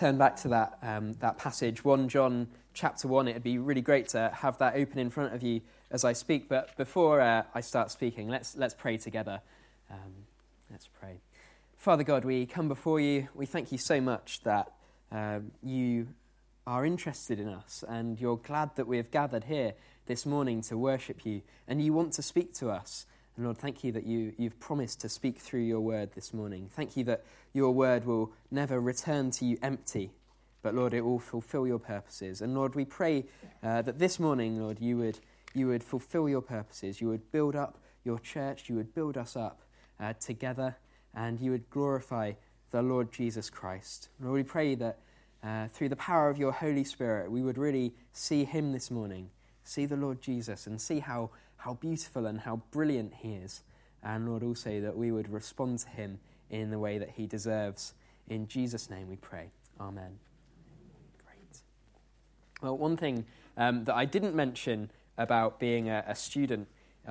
Turn back to that passage, 1 John chapter 1. It'd be really great to have that open in front of you as I speak. But before I start speaking, let's pray together. Let's pray. Father God, we come before you. We thank you so much that you are interested in us, and you're glad that we have gathered here this morning to worship you, and you want to speak to us. And Lord, thank you that you've promised to speak through your word this morning. Thank you that your word will never return to you empty, but Lord, it will fulfill your purposes. And Lord, we pray that this morning, Lord, you would fulfill your purposes. You would build up your church. You would build us up together, and you would glorify the Lord Jesus Christ. Lord, we pray that through the power of your Holy Spirit, we would really see him this morning, see the Lord Jesus, and see how beautiful and how brilliant he is. And Lord, also that we would respond to him in the way that he deserves. In Jesus' name we pray. Amen. Great. Well, one thing that I didn't mention about being a student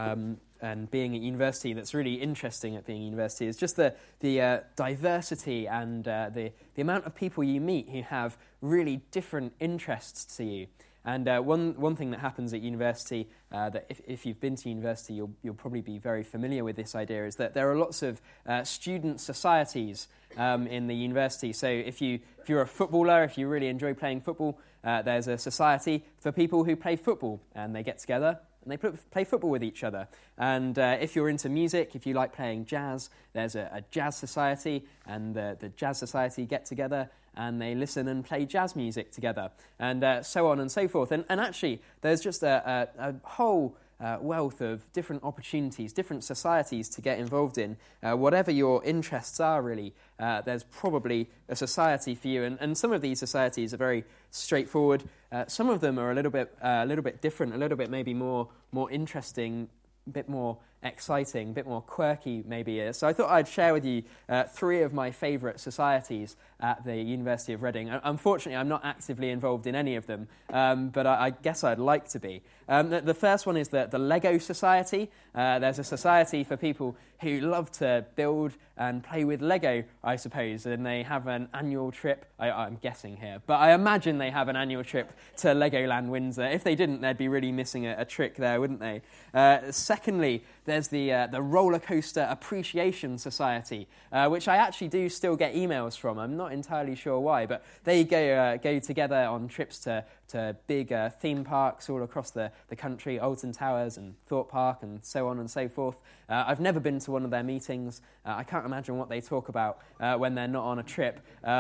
and being at university that's really interesting at being at university is just the diversity and the amount of people you meet who have really different interests to you. And one thing that happens at university, that if you've been to university, you'll probably be very familiar with this idea, is that there are lots of student societies in the university. So if you're a footballer, if you really enjoy playing football, there's a society for people who play football, and they get together and they play football with each other. And if you're into music, if you like playing jazz, there's a jazz society, and the jazz society get together and they listen and play jazz music together, and so on and so forth. And actually, there's just a whole wealth of different opportunities, different societies to get involved in. Whatever your interests are, really, there's probably a society for you. And some of these societies are very straightforward. Some of them are a little bit different, a little bit maybe more interesting, a bit more exciting, a bit more quirky maybe. So I thought I'd share with you 3 of my favourite societies at the University of Reading. Unfortunately, I'm not actively involved in any of them, but I guess I'd like to be. The first one is the Lego Society. There's a society for people who love to build and play with Lego, I suppose, and they have an annual trip. I'm guessing here, but I imagine they have an annual trip to Legoland Windsor. If they didn't, they'd be really missing a trick there, wouldn't they? Secondly, there's the Roller Coaster Appreciation Society, which I actually do still get emails from. I'm not entirely sure why, but they go together on trips to big theme parks all across the country, Alton Towers and Thorpe Park and so on and so forth. I've never been to one of their meetings. I can't imagine what they talk about when they're not on a trip.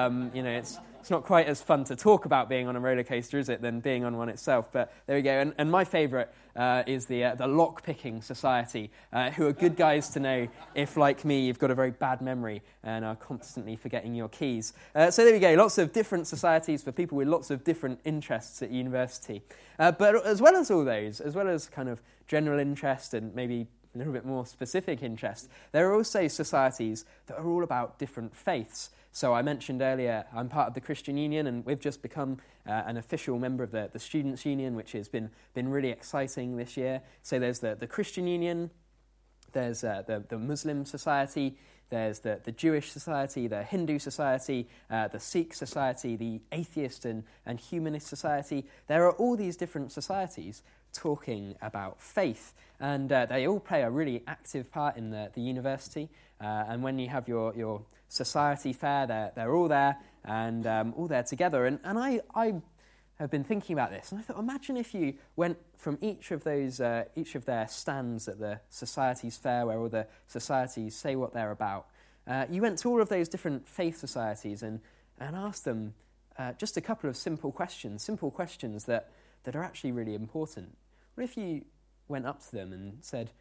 It's not quite as fun to talk about being on a roller coaster, is it, than being on one itself? But there we go. And my favourite is the Lock-Picking Society, who are good guys to know if, like me, you've got a very bad memory and are constantly forgetting your keys. So there we go. Lots of different societies for people with lots of different interests at university. But as well as all those, as well as kind of general interest and maybe a little bit more specific interest, there are also societies that are all about different faiths. So I mentioned earlier, I'm part of the Christian Union, and we've just become an official member of the Students' Union, which has been really exciting this year. So there's the Christian Union, there's the Muslim Society, there's the Jewish Society, the Hindu Society, the Sikh Society, the Atheist and Humanist Society. There are all these different societies talking about faith, and they all play a really active part in the university. And when you have your society fair, they're all there and all there together. And I have been thinking about this, and I thought, imagine if you went from each of their stands at the society's fair, where all the societies say what they're about. You went to all of those different faith societies and asked them just a couple of simple questions that are actually really important. What if you went up to them and said,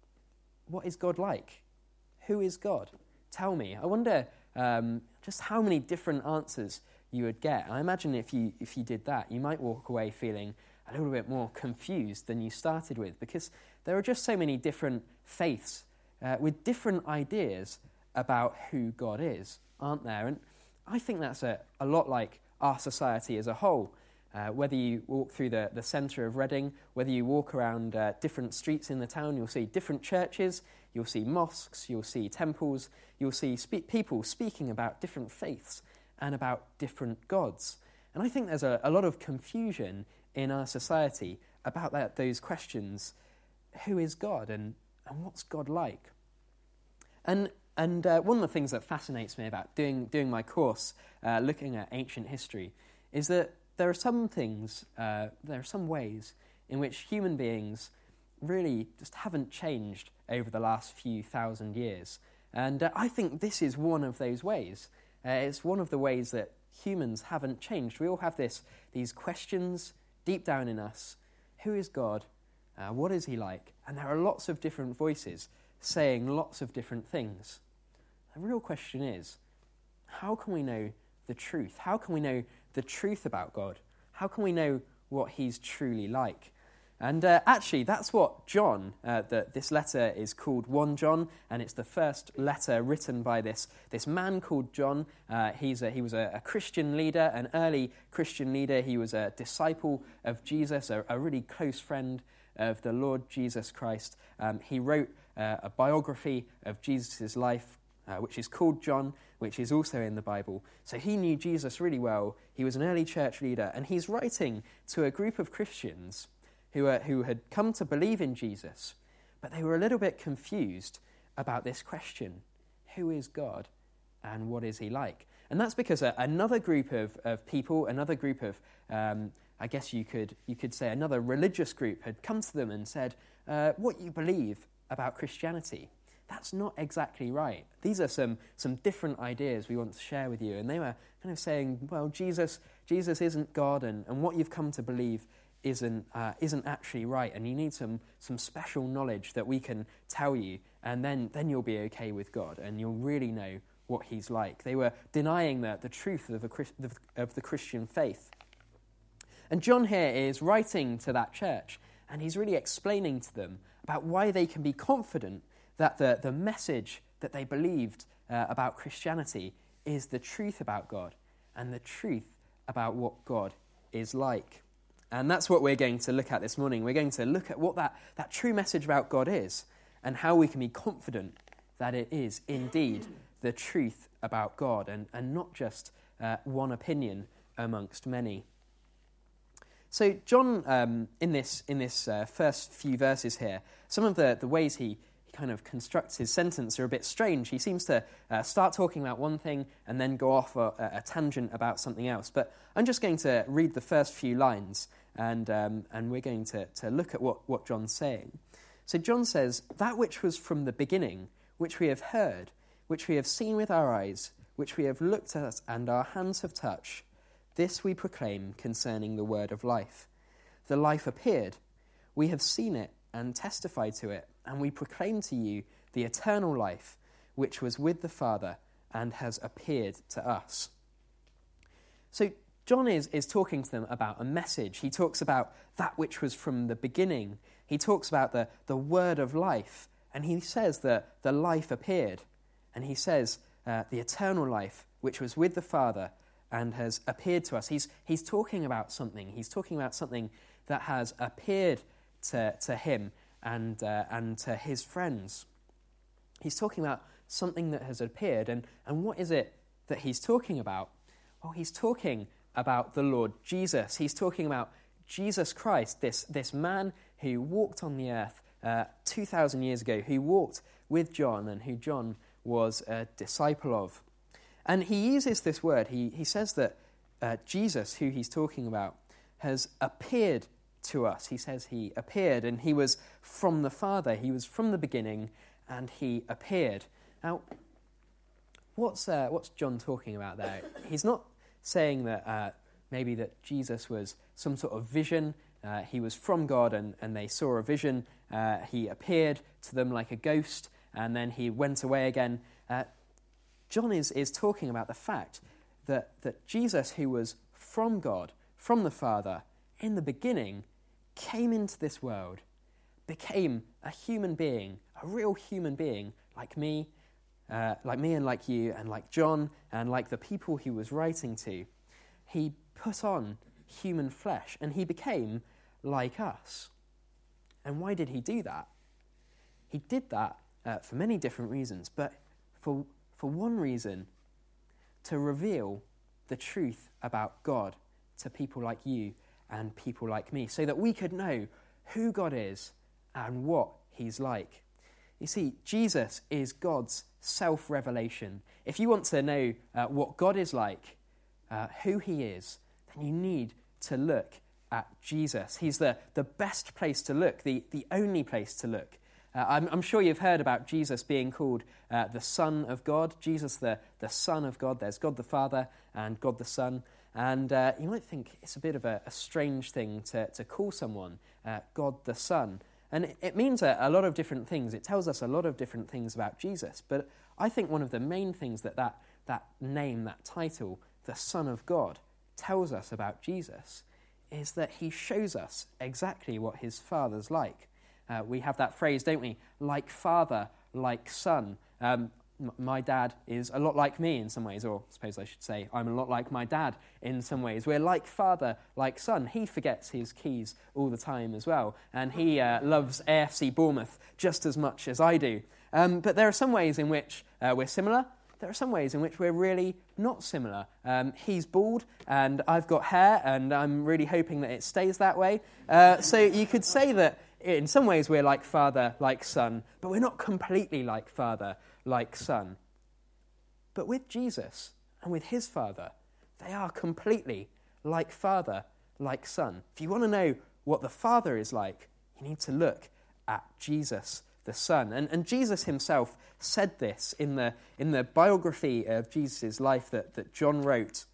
"What is God like? Who is God? Tell me." I wonder just how many different answers you would get. I imagine if you did that, you might walk away feeling a little bit more confused than you started with, because there are just so many different faiths with different ideas about who God is, aren't there? And I think that's a lot like our society as a whole. Whether you walk through the centre of Reading, whether you walk around different streets in the town, you'll see different churches, you'll see mosques, you'll see temples, you'll see people speaking about different faiths. and about different gods. And I think there's a lot of confusion in our society about those questions. Who is God and what's God like? And one of the things that fascinates me about doing my course, looking at ancient history, is that there are some things, there are some ways in which human beings really just haven't changed over the last few thousand years. And I think this is one of those ways. It's one of the ways that humans haven't changed. We all have these questions deep down in us. Who is God? What is he like? And there are lots of different voices saying lots of different things. The real question is, how can we know the truth? How can we know the truth about God? How can we know what he's truly like? And actually, that's what John, this letter is called 1 John, and it's the first letter written by this man called John. He was a Christian leader, an early Christian leader. He was a disciple of Jesus, a really close friend of the Lord Jesus Christ. He wrote a biography of Jesus' life, which is called John, which is also in the Bible. So he knew Jesus really well. He was an early church leader, and he's writing to a group of Christians who had come to believe in Jesus, but they were a little bit confused about this question: who is God and what is he like? And that's because another group of people, another group of, I guess you could say another religious group, had come to them and said, what you believe about Christianity, that's not exactly right. These are some different ideas we want to share with you. And they were kind of saying, well, Jesus isn't God, and what you've come to believe isn't actually right, and you need some special knowledge that we can tell you, and then you'll be okay with God, and you'll really know what he's like. They were denying the truth of the Christian faith. And John here is writing to that church, and he's really explaining to them about why they can be confident that the message that they believed about Christianity is the truth about God, and the truth about what God is like. And that's what we're going to look at this morning. We're going to look at what that true message about God is, and how we can be confident that it is indeed the truth about God, and not just one opinion amongst many. So John, in this first few verses here, some of the ways he kind of constructs his sentence are a bit strange. He seems to start talking about one thing and then go off a tangent about something else. But I'm just going to read the first few lines, and we're going to look at what John's saying. So John says, "That which was from the beginning, which we have heard, which we have seen with our eyes, which we have looked at and our hands have touched, this we proclaim concerning the word of life. The life appeared. We have seen it and testified to it, and we proclaim to you the eternal life, which was with the Father and has appeared to us." So John is talking to them about a message. He talks about that which was from the beginning. He talks about the word of life, and he says that the life appeared. And he says the eternal life, which was with the Father and has appeared to us. He's talking about something. He's talking about something that has appeared to him and to his friends. He's talking about something that has appeared. And what is it that he's talking about? Well, he's talking about the Lord Jesus. He's talking about Jesus Christ, this man who walked on the earth 2,000 years ago, who walked with John and who John was a disciple of. And he uses this word. He says that Jesus, who he's talking about, has appeared to us. He says he appeared, and he was from the Father. He was from the beginning, and he appeared. Now, what's John talking about there? He's not saying that maybe that Jesus was some sort of vision. He was from God, and they saw a vision. He appeared to them like a ghost, and then he went away again. John is talking about the fact that Jesus, who was from God, from the Father, in the beginning, came into this world, became a human being, a real human being, like me and like you, and like John, and like the people he was writing to. He put on human flesh, and he became like us. And why did he do that? He did that for many different reasons, but for one reason, to reveal the truth about God to people like you and people like me, so that we could know who God is and what he's like. You see, Jesus is God's self-revelation. If you want to know what God is like, who he is, then you need to look at Jesus. He's the best place to look, the only place to look. I'm sure you've heard about Jesus being called the Son of God. Jesus, the Son of God. There's God the Father and God the Son. And you might think it's a bit of a strange thing to call someone God the Son. And it means a lot of different things. It tells us a lot of different things about Jesus. But I think one of the main things that name, that title, the Son of God, tells us about Jesus is that he shows us exactly what his Father's like. We have that phrase, don't we? Like father, like son. My dad is a lot like me in some ways, or I suppose I should say I'm a lot like my dad in some ways. We're like father, like son. He forgets his keys all the time as well, and he loves AFC Bournemouth just as much as I do. But there are some ways in which we're similar. There are some ways in which we're really not similar. He's bald, and I've got hair, and I'm really hoping that it stays that way. So you could say that in some ways we're like father, like son, but we're not completely like father, like son. But with Jesus and with his Father, they are completely like father, like son. If you want to know what the Father is like, you need to look at Jesus, the Son. And Jesus himself said this in the biography of Jesus' life that John wrote.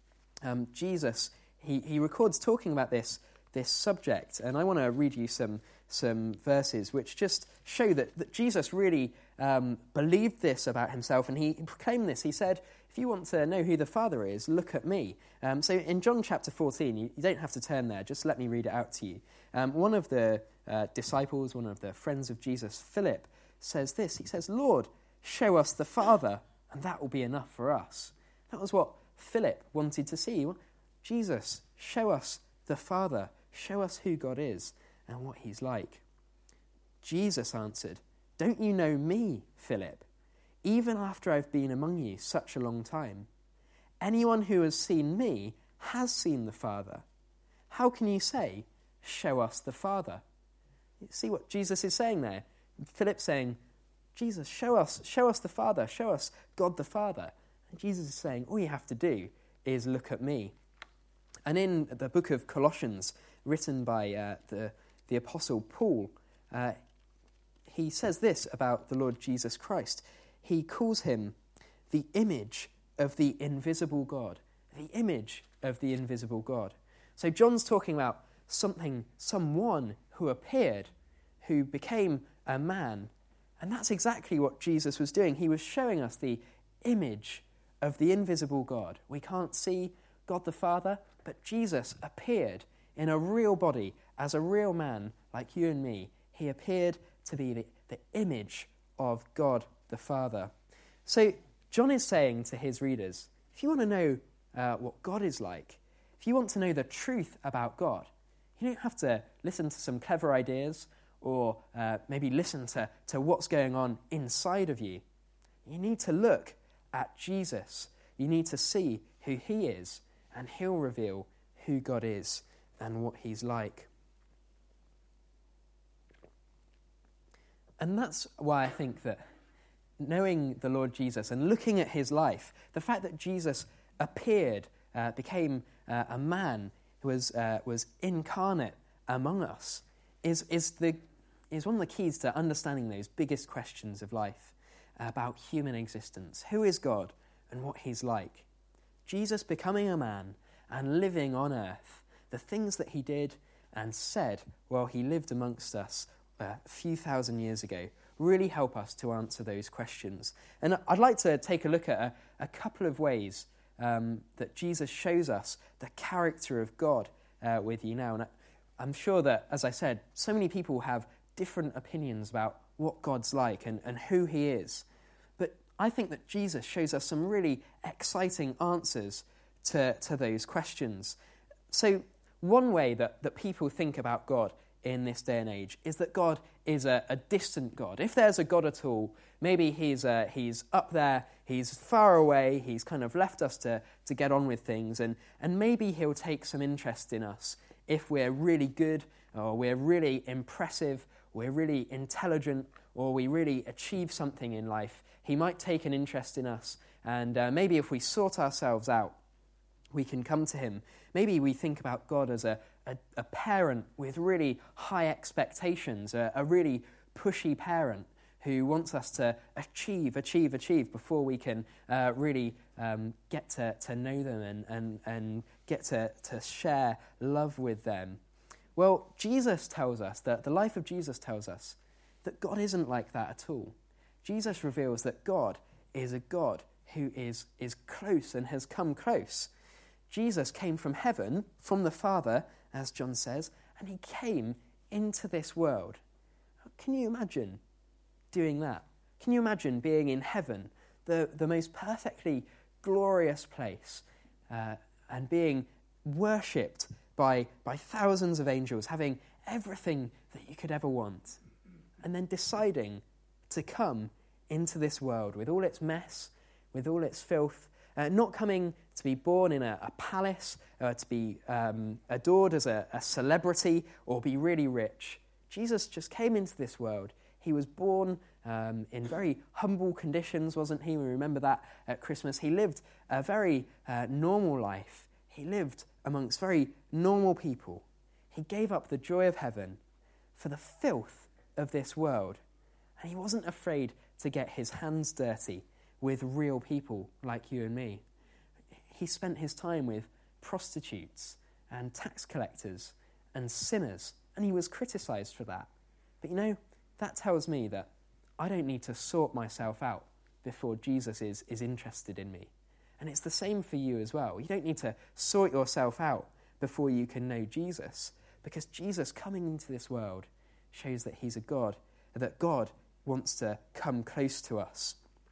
Jesus, he records talking about this subject, and I want to read you some verses which just show that Jesus really believed this about himself, and he proclaimed this. He said, if you want to know who the Father is, look at me. So in John chapter 14, you don't have to turn there, just let me read it out to you. One of the disciples, one of the friends of Jesus, Philip, says this. He says, Lord, show us the Father, and that will be enough for us. That was what Philip wanted to see. Jesus, show us the Father, show us who God is and what he's like. Jesus answered, don't you know me, Philip, even after I've been among you such a long time? Anyone who has seen me has seen the Father. How can you say, show us the Father? You see what Jesus is saying there? Philip saying, Jesus, show us the Father, show us God the Father. And Jesus is saying, all you have to do is look at me. And in the book of Colossians, written by the Apostle Paul, he says this about the Lord Jesus Christ. He calls him the image of the invisible God. The image of the invisible God. So John's talking about someone who appeared, who became a man. And that's exactly what Jesus was doing. He was showing us the image of the invisible God. We can't see God the Father, but Jesus appeared in a real body as a real man like you and me. He appeared to be the image of God the Father. So John is saying to his readers, if you want to know what God is like, if you want to know the truth about God, you don't have to listen to some clever ideas or maybe listen to what's going on inside of you. You need to look at Jesus. You need to see who he is, and he'll reveal who God is and what he's like. And that's why I think that knowing the Lord Jesus and looking at his life, the fact that Jesus appeared, became a man who was incarnate among us, is one of the keys to understanding those biggest questions of life about human existence. Who is God and what he's like? Jesus becoming a man and living on earth, the things that he did and said while he lived amongst us a few thousand years ago, really help us to answer those questions. And I'd like to take a look at a couple of ways that Jesus shows us the character of God with you now. And I'm sure that, as I said, so many people have different opinions about what God's like and who he is. But I think that Jesus shows us some really exciting answers to those questions. So one way that people think about God in this day and age is that God is a distant God. If there's a God at all, maybe he's up there, he's far away, he's kind of left us to get on with things, and maybe he'll take some interest in us if we're really good, or we're really impressive, we're really intelligent, or we really achieve something in life. He might take an interest in us, and maybe if we sort ourselves out, we can come to him. Maybe we think about God as a parent with really high expectations, a really pushy parent who wants us to achieve before we can really get to know them and get to share love with them. Well, Jesus tells us, that the life of Jesus tells us that God isn't like that at all. Jesus reveals that God is a God who is close and has come close. Jesus came from heaven, from the Father, as John says, and he came into this world. Can you imagine doing that? Can you imagine being in heaven, the most perfectly glorious place, and being worshipped by thousands of angels, having everything that you could ever want, and then deciding to come into this world with all its mess, with all its filth, not coming to be born in a palace, to be adored as a celebrity, or be really rich. Jesus just came into this world. He was born in very humble conditions, wasn't he? We remember that at Christmas. He lived a very normal life. He lived amongst very normal people. He gave up the joy of heaven for the filth of this world. And he wasn't afraid to get his hands dirty with real people like you and me. He spent his time with prostitutes and tax collectors and sinners, and he was criticised for that. But that tells me that I don't need to sort myself out before Jesus is interested in me. And it's the same for you as well. You don't need to sort yourself out before you can know Jesus, because Jesus coming into this world shows that he's a God, that God wants to come close to us.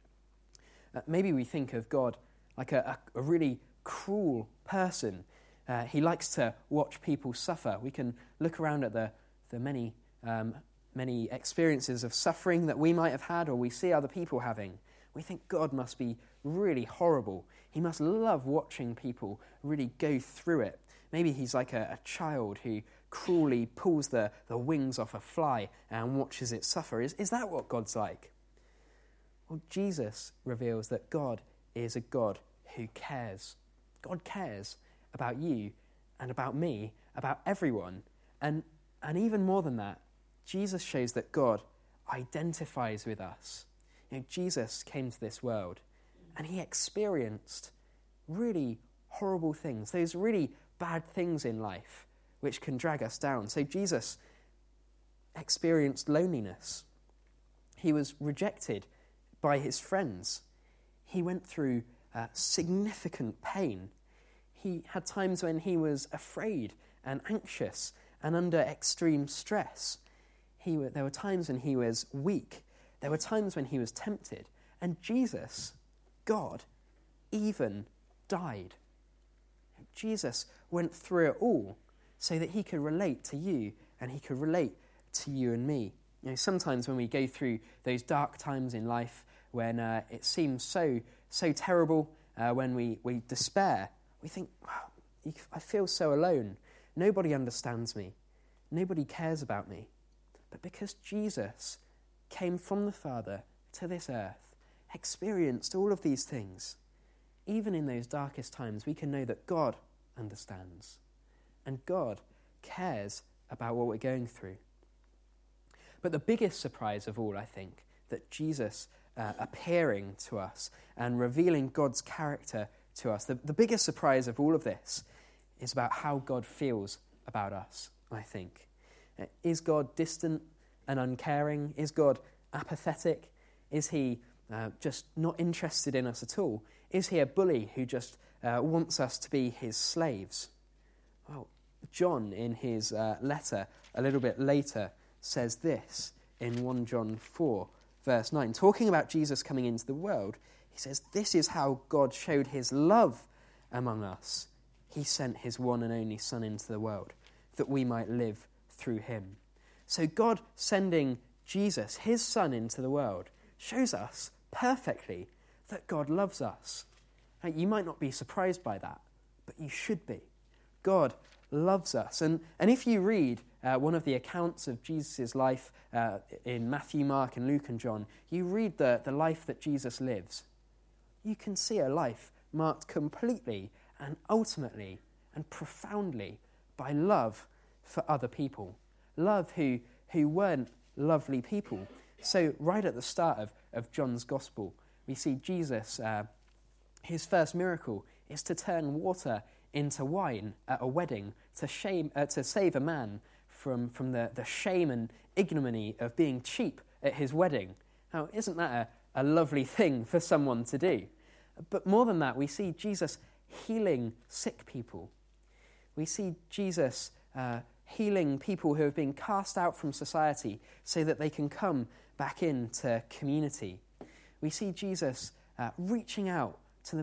Maybe we think of God like a really cruel person. He likes to watch people suffer. We can look around at the many experiences of suffering that we might have had, or we see other people having. We think God must be really horrible. He must love watching people really go through it. Maybe he's like a child who cruelly pulls the wings off a fly and watches it suffer. Is that what God's like? Well, Jesus reveals that God is a God who cares. God cares about you and about me, about everyone. And even more than that, Jesus shows that God identifies with us. Jesus came to this world and he experienced really horrible things, those really bad things in life which can drag us down. So Jesus experienced loneliness. He was rejected by his friends. He went through significant pain. He had times when he was afraid and anxious and under extreme stress. There were times when he was weak. There were times when he was tempted. And Jesus, God, even died. Jesus went through it all so that he could relate to you and he could relate to you and me. Sometimes when we go through those dark times in life, when it seems so terrible, when we despair, we think, wow, I feel so alone. Nobody understands me. Nobody cares about me. But because Jesus came from the Father to this earth, experienced all of these things, even in those darkest times, we can know that God understands. And God cares about what we're going through. But the biggest surprise of all, I think, that Jesus appearing to us and revealing God's character to us, the biggest surprise of all of this is about how God feels about us, I think. Is God distant and uncaring? Is God apathetic? Is he just not interested in us at all? Is he a bully who just wants us to be his slaves? Well, John, in his letter a little bit later, says this in 1 John 4, verse 9. Talking about Jesus coming into the world, he says, "This is how God showed his love among us. He sent his one and only Son into the world, that we might live through him." So God sending Jesus, his Son, into the world shows us perfectly that God loves us. Now, you might not be surprised by that, but you should be. God loves us. And if you read one of the accounts of Jesus' life in Matthew, Mark, and Luke and John, you read the life that Jesus lives. You can see a life marked completely and ultimately and profoundly by love for other people. Love who weren't lovely people. So right at the start of John's Gospel, we see Jesus, his first miracle is to turn water into wine at a wedding to save a man from the shame and ignominy of being cheap at his wedding. Now, isn't that a lovely thing for someone to do? But more than that, we see Jesus healing sick people. We see Jesus healing people who have been cast out from society so that they can come back into community. We see Jesus reaching out to the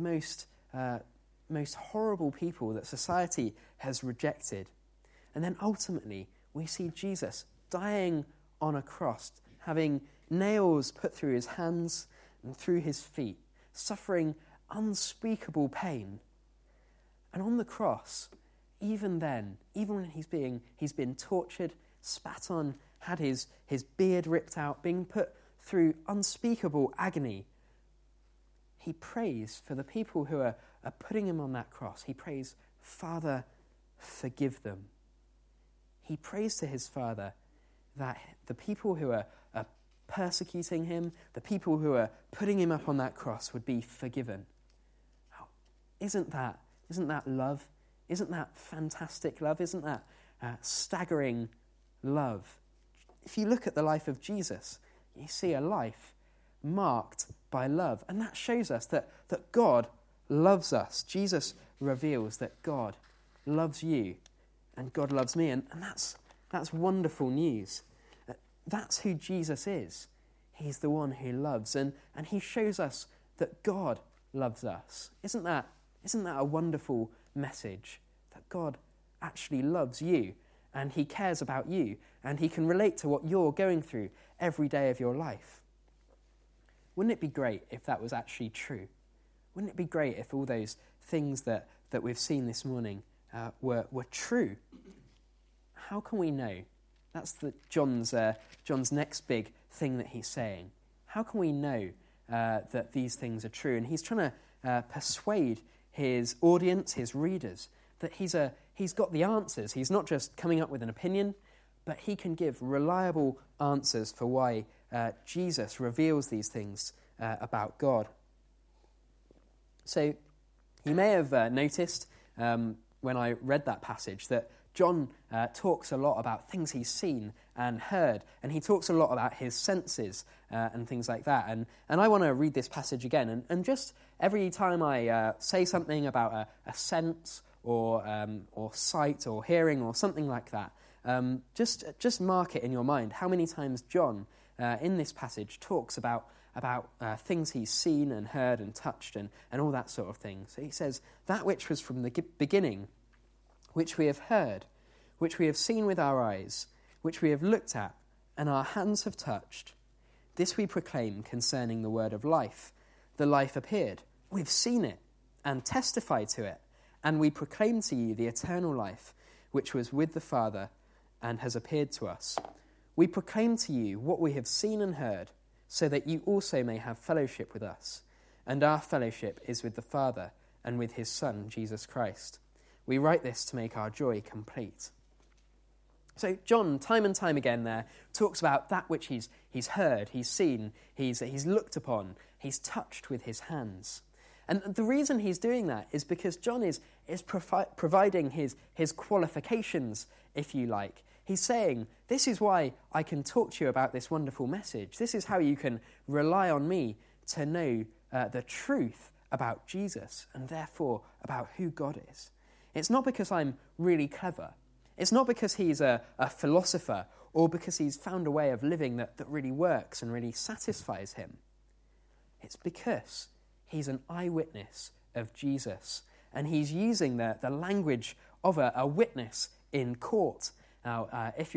most horrible people that society has rejected. And then ultimately, we see Jesus dying on a cross, having nails put through his hands and through his feet, suffering unspeakable pain. And on the cross, even then, even when he's been tortured, spat on, had his beard ripped out, being put through unspeakable agony, he prays for the people who are putting him on that cross. He prays, Father, forgive them. He prays to his Father that the people who are persecuting him, the people who are putting him up on that cross would be forgiven. Oh, isn't that love? Isn't that fantastic love? Isn't that staggering love? If you look at the life of Jesus, you see a life marked by love. And that shows us that God loves us. Jesus reveals that God loves you and God loves me. And that's wonderful news. That's who Jesus is. He's the one who loves. And he shows us that God loves us. Isn't that a wonderful message? That God actually loves you and he cares about you and he can relate to what you're going through every day of your life. Wouldn't it be great if that was actually true? Wouldn't it be great if all those things that we've seen this morning were true? How can we know? That's John's next big thing that he's saying. How can we know that these things are true? And he's trying to persuade his audience, his readers, that he's got the answers. He's not just coming up with an opinion, but he can give reliable answers for why Jesus reveals these things about God. So you may have noticed when I read that passage that John talks a lot about things he's seen and heard, and he talks a lot about his senses and things like that. And I want to read this passage again, and just every time I say something about a sense or sight or hearing or something like that, just mark it in your mind how many times John in this passage talks about things he's seen and heard and touched and all that sort of thing. So he says, that which was from the beginning, which we have heard, which we have seen with our eyes, which we have looked at, and our hands have touched, this we proclaim concerning the word of life. The life appeared. We've seen it and testified to it, and we proclaim to you the eternal life, which was with the Father and has appeared to us. We proclaim to you what we have seen and heard, so that you also may have fellowship with us. And our fellowship is with the Father and with his Son, Jesus Christ. We write this to make our joy complete. So John, time and time again there, talks about that which he's heard, he's seen, he's looked upon, he's touched with his hands. And the reason he's doing that is because John is providing his qualifications, if you like. He's saying, this is why I can talk to you about this wonderful message. This is how you can rely on me to know the truth about Jesus and therefore about who God is. It's not because I'm really clever. It's not because he's a philosopher or because he's found a way of living that really works and really satisfies him. It's because he's an eyewitness of Jesus and he's using the language of a witness in court. Now, if you're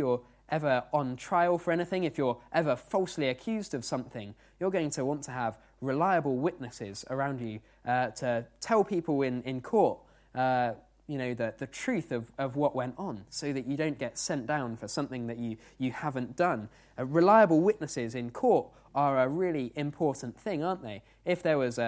ever on trial for anything, if you're ever falsely accused of something, you're going to want to have reliable witnesses around you to tell people in court the truth of what went on, so that you don't get sent down for something that you haven't done. Reliable witnesses in court are a really important thing, aren't they? If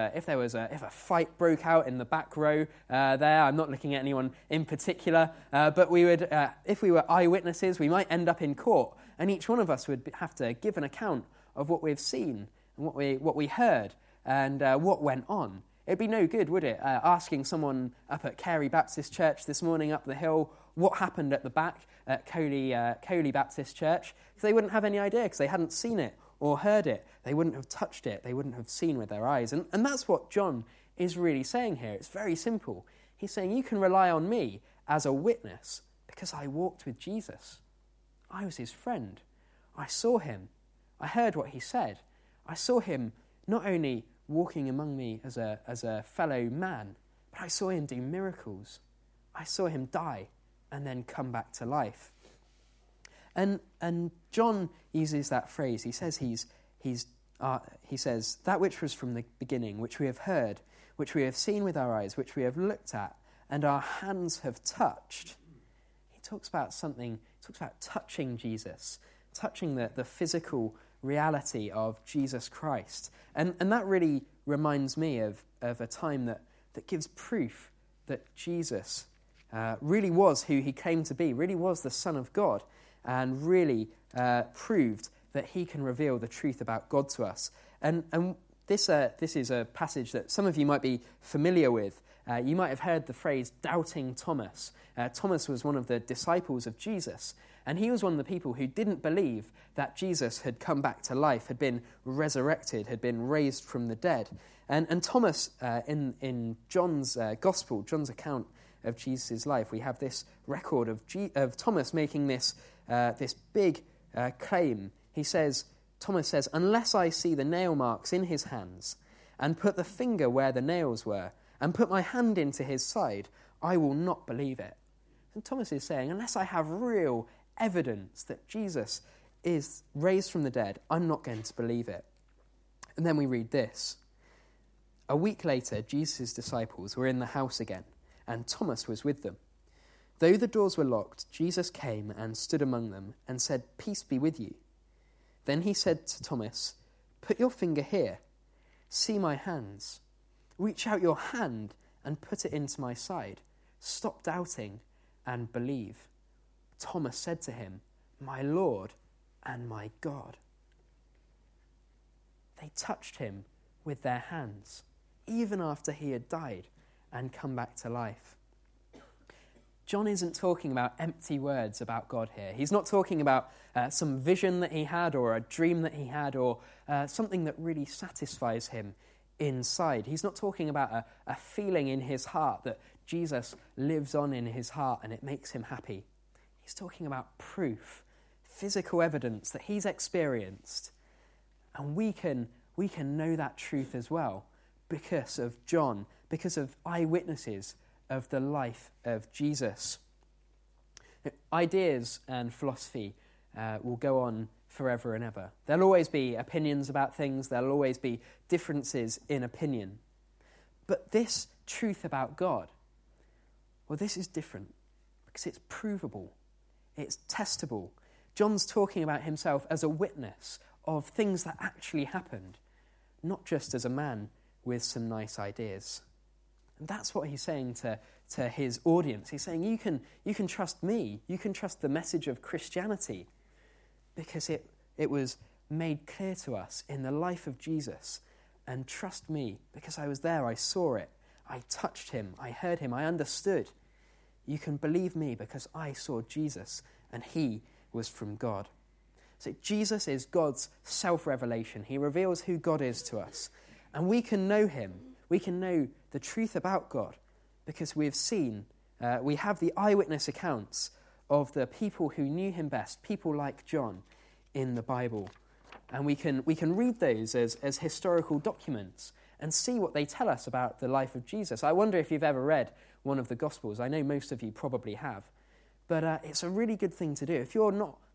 a fight broke out in the back row there, I'm not looking at anyone in particular, but we would, if we were eyewitnesses, we might end up in court, and each one of us would have to give an account of what we've seen and what we heard and what went on. It'd be no good, would it, asking someone up at Carey Baptist Church this morning up the hill what happened at the back at Coley Baptist Church, because they wouldn't have any idea, because they hadn't seen it or heard it. They wouldn't have touched it. They wouldn't have seen with their eyes. And that's what John is really saying here. It's very simple. He's saying you can rely on me as a witness because I walked with Jesus. I was his friend. I saw him. I heard what he said. I saw him not only walking among me as a fellow man, but I saw him do miracles. I saw him die and then come back to life. And John uses that phrase. He says he says that which was from the beginning, which we have heard, which we have seen with our eyes, which we have looked at, and our hands have touched. He talks about something. He talks about touching Jesus, touching the physical reality of Jesus Christ. And that really reminds me of a time that gives proof that Jesus really was who he claimed to be, really was the Son of God, and really proved that he can reveal the truth about God to us. And this is a passage that some of you might be familiar with. You might have heard the phrase doubting Thomas. Thomas was one of the disciples of Jesus, and he was one of the people who didn't believe that Jesus had come back to life, had been resurrected, had been raised from the dead. And Thomas, in John's Gospel, John's account of Jesus' life, we have this record of Thomas making this big claim. Thomas says, "Unless I see the nail marks in his hands, and put the finger where the nails were, and put my hand into his side, I will not believe it." And Thomas is saying, unless I have real evidence that Jesus is raised from the dead, I'm not going to believe it. And then we read this. A week later, Jesus' disciples were in the house again, and Thomas was with them. Though the doors were locked, Jesus came and stood among them and said, "Peace be with you." Then he said to Thomas, "Put your finger here. See my hands. Reach out your hand and put it into my side. Stop doubting and believe." Thomas said to him, "My Lord and my God." They touched him with their hands, even after he had died and come back to life. John isn't talking about empty words about God here. He's not talking about some vision that he had or a dream that he had or something that really satisfies him inside. He's not talking about a feeling in his heart that Jesus lives on in his heart and it makes him happy. He's talking about proof, physical evidence that he's experienced. And we can know that truth as well because of John, because of eyewitnesses of the life of Jesus. Ideas and philosophy will go on forever and ever. There'll always be opinions about things. There'll always be differences in opinion. But this truth about God, well, this is different because it's provable. It's testable. John's talking about himself as a witness of things that actually happened, not just as a man with some nice ideas. And that's what he's saying to his audience. He's saying, you can trust me. You can trust the message of Christianity because it was made clear to us in the life of Jesus. And trust me because I was there. I saw it. I touched him. I heard him. I understood. You can believe me because I saw Jesus and he was from God. So Jesus is God's self-revelation. He reveals who God is to us. And we can know him. We can know the truth about God because we have the eyewitness accounts of the people who knew him best, people like John in the Bible. And we can read those as historical documents and see what they tell us about the life of Jesus. I wonder if you've ever read one of the Gospels. I know most of you probably have. But it's a really good thing to do. If you're not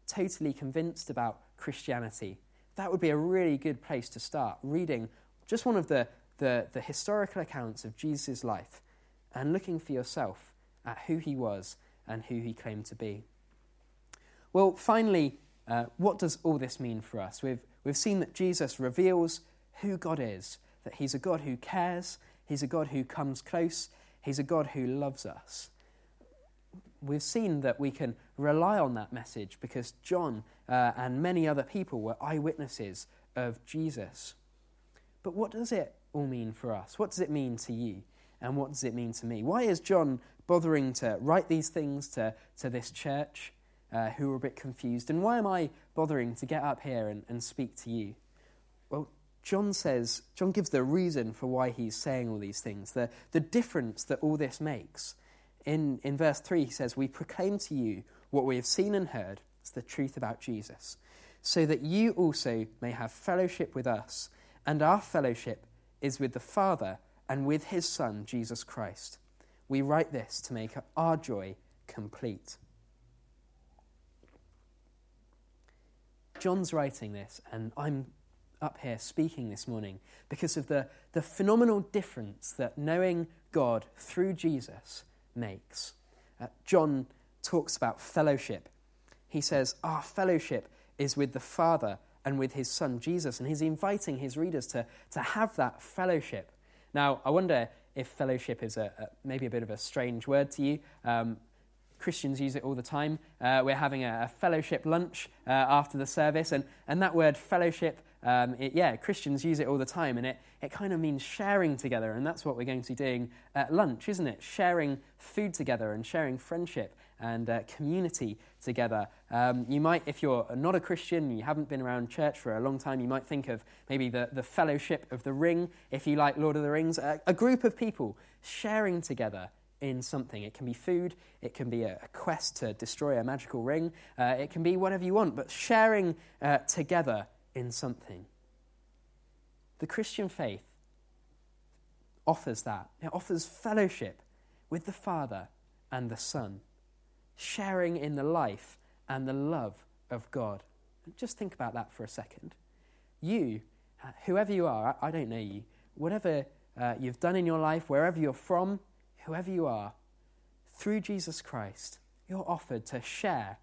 totally convinced about Christianity, that would be a really good place to start, reading just one of the historical accounts of Jesus' life and looking for yourself at who he was and who he claimed to be. Well, finally, what does all this mean for us? We've seen that Jesus reveals who God is, that he's a God who cares, he's a God who comes close, he's a God who loves us. We've seen that we can rely on that message because John and many other people were eyewitnesses of Jesus. But what does it all mean for us? What does it mean to you? And what does it mean to me? Why is John bothering to write these things to this church who are a bit confused? And why am I bothering to get up here and speak to you? Well, John gives the reason for why he's saying all these things, the difference that all this makes. In verse 3, he says, "We proclaim to you what we have seen and heard, it's the truth about Jesus, so that you also may have fellowship with us, and our fellowship is with the Father and with his Son, Jesus Christ. We write this to make our joy complete." John's writing this, and I'm up here speaking this morning because of the phenomenal difference that knowing God through Jesus makes. John talks about fellowship. He says, our fellowship is with the Father and with his Son, Jesus, and he's inviting his readers to have that fellowship. Now, I wonder if fellowship is maybe a bit of a strange word to you. Christians use it all the time. We're having a fellowship lunch after the service, and that word fellowship, Christians use it all the time, and it kind of means sharing together, and that's what we're going to be doing at lunch, isn't it? Sharing food together and sharing friendship and community together. You might, if you're not a Christian, you haven't been around church for a long time, you might think of maybe the Fellowship of the Ring, if you like Lord of the Rings, a group of people sharing together in something. It can be food, it can be a quest to destroy a magical ring, it can be whatever you want, but sharing together in something. The Christian faith offers that. It offers fellowship with the Father and the Son, sharing in the life and the love of God. Just think about that for a second. You, whoever you are, I don't know you, whatever you've done in your life, wherever you're from, whoever you are, through Jesus Christ, you're offered to share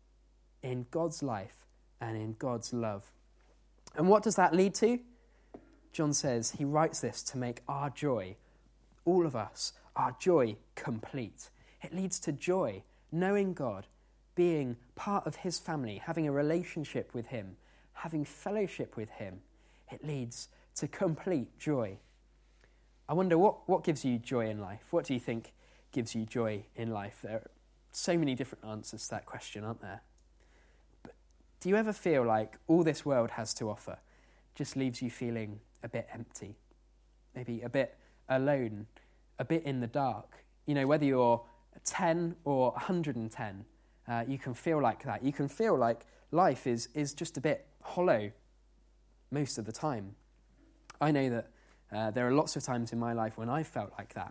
in God's life and in God's love. And what does that lead to? John says he writes this to make our joy, all of us, our joy complete. It leads to joy, knowing God, being part of his family, having a relationship with him, having fellowship with him. It leads to complete joy. I wonder what gives you joy in life? What do you think gives you joy in life? There are so many different answers to that question, aren't there? But do you ever feel like all this world has to offer just leaves you feeling a bit empty? Maybe a bit alone, a bit in the dark? You know, whether you're 10 or 110, you can feel like that. You can feel like life is just a bit hollow most of the time. I know that there are lots of times in my life when I felt like that.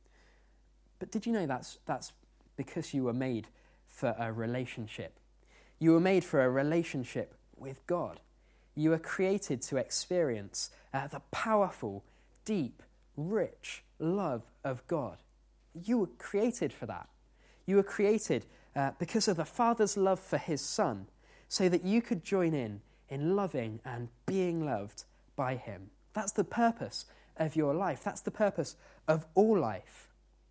But did you know that's because you were made for a relationship? You were made for a relationship with God. You were created to experience the powerful, deep, rich love of God. You were created for that. You were created because of the Father's love for his Son, so that you could join in loving and being loved by him. That's the purpose of your life. That's the purpose of all life.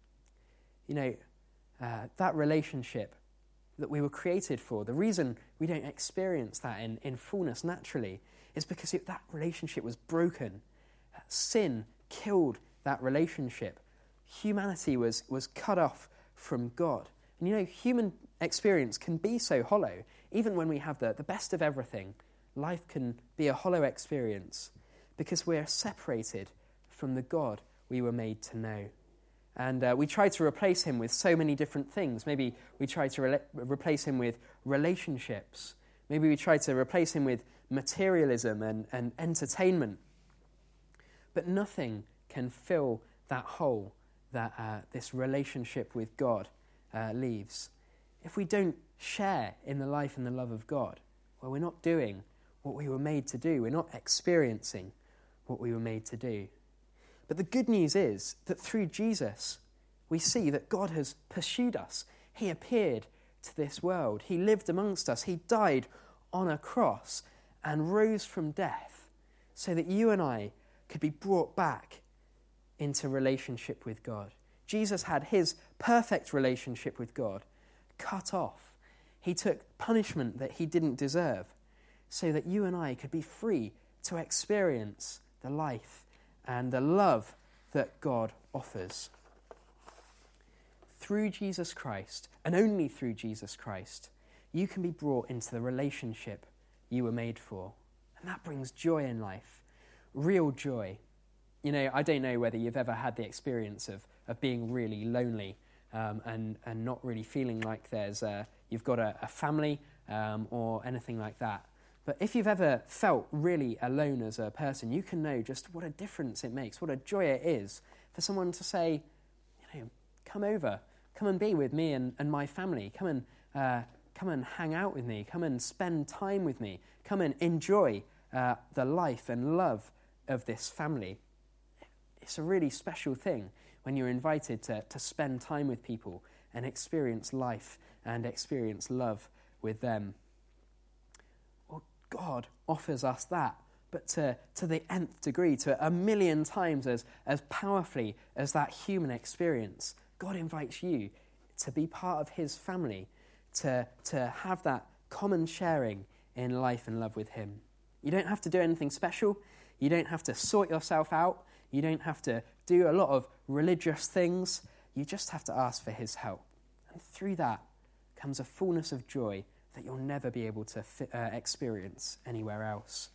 You know, that relationship that we were created for, the reason we don't experience that in fullness naturally is because that relationship was broken. Sin killed that relationship. Humanity was cut off from God. And you know, human experience can be so hollow. Even when we have the best of everything, life can be a hollow experience because we're separated from the God we were made to know. And we try to replace him with so many different things. Maybe we try to replace him with relationships. Maybe we try to replace him with materialism and entertainment. But nothing can fill that hole that this relationship with God leaves. If we don't share in the life and the love of God? Well, we're not doing what we were made to do. We're not experiencing what we were made to do. But the good news is that through Jesus, we see that God has pursued us. He appeared to this world. He lived amongst us. He died on a cross and rose from death so that you and I could be brought back into relationship with God. Jesus had his perfect relationship with God cut off. He took punishment that he didn't deserve so that you and I could be free to experience the life and the love that God offers. Through Jesus Christ, and only through Jesus Christ, you can be brought into the relationship you were made for. And that brings joy in life, real joy. You know, I don't know whether you've ever had the experience of being really lonely and not really feeling like you've got a family or anything like that. But if you've ever felt really alone as a person, you can know just what a difference it makes, what a joy it is for someone to say, you know, come over, come and be with me and my family, come and hang out with me, come and spend time with me, come and enjoy the life and love of this family. It's a really special thing when you're invited to spend time with people and experience life and experience love with them. Well, God offers us that, but to the nth degree, to 1,000,000 times as powerfully as that human experience. God invites you to be part of his family, to have that common sharing in life and love with him. You don't have to do anything special. You don't have to sort yourself out. You don't have to do a lot of religious things. You just have to ask for his help. And through that comes a fullness of joy that you'll never be able to experience anywhere else.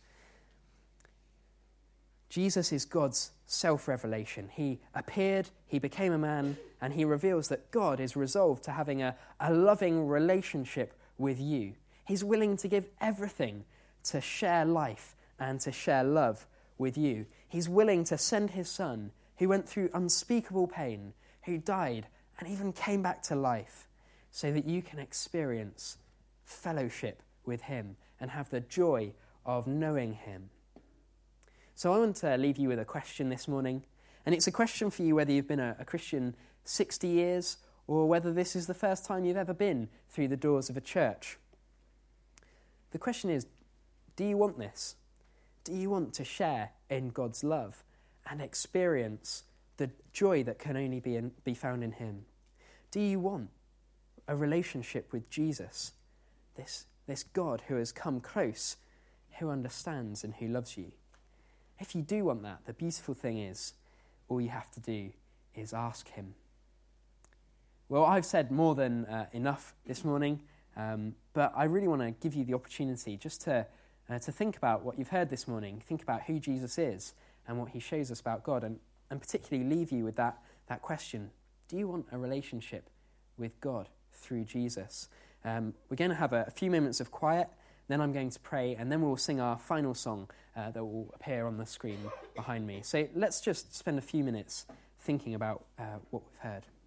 Jesus is God's self-revelation. He appeared, he became a man, and he reveals that God is resolved to having a loving relationship with you. He's willing to give everything to share life and to share love with you. He's willing to send his son, who went through unspeakable pain, who died and even came back to life, so that you can experience fellowship with him and have the joy of knowing him. So I want to leave you with a question this morning, and it's a question for you whether you've been a Christian 60 years or whether this is the first time you've ever been through the doors of a church. The question is, do you want this? Do you want to share in God's love and experience the joy that can only be found in him? Do you want a relationship with Jesus, this God who has come close, who understands and who loves you? If you do want that, the beautiful thing is, all you have to do is ask him. Well, I've said more than enough this morning, but I really want to give you the opportunity just to think about what you've heard this morning, think about who Jesus is and what he shows us about God, and particularly leave you with that question. Do you want a relationship with God through Jesus? We're going to have a few moments of quiet, then I'm going to pray, and then we'll sing our final song that will appear on the screen behind me. So let's just spend a few minutes thinking about what we've heard.